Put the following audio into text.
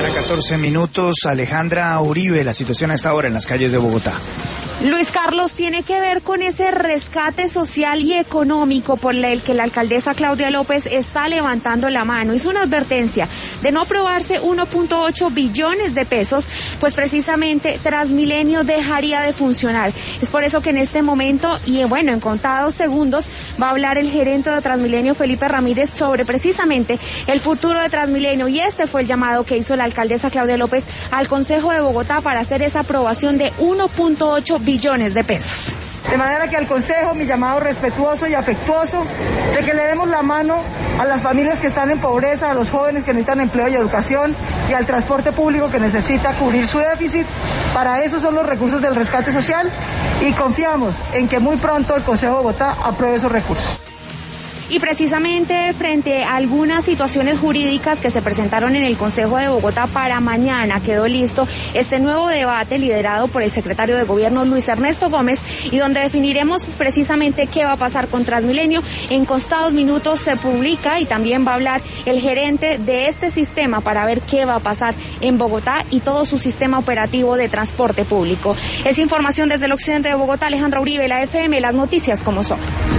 14 minutos, Alejandra Uribe, la situación a esta hora en las calles de Bogotá. Luis Carlos, tiene que ver con ese rescate social y económico por el que la alcaldesa Claudia López está levantando la mano. Hizo una advertencia de no aprobarse 1.8 billones de pesos, pues precisamente Transmilenio dejaría de funcionar. Es por eso que en este momento, y bueno, en contados segundos, va a hablar el gerente de Transmilenio, Felipe Ramírez, sobre precisamente el futuro de Transmilenio. Y este fue el llamado que hizo la alcaldesa Claudia López al Consejo de Bogotá para hacer esa aprobación de 1.8 billones de pesos. De manera que al Consejo, mi llamado respetuoso y afectuoso de que le demos la mano a las familias que están en pobreza, a los jóvenes que necesitan empleo y educación y al transporte público que necesita cubrir su déficit. Para eso son los recursos del rescate social y confiamos en que muy pronto el Consejo de Bogotá apruebe esos recursos. Y precisamente frente a algunas situaciones jurídicas que se presentaron en el Consejo de Bogotá, para mañana quedó listo este nuevo debate liderado por el secretario de Gobierno Luis Ernesto Gómez, y donde definiremos precisamente qué va a pasar con Transmilenio. En contados minutos se publica y también va a hablar el gerente de este sistema para ver qué va a pasar en Bogotá y todo su sistema operativo de transporte público. Es información desde el occidente de Bogotá, Alejandra Uribe, la FM, las noticias como son.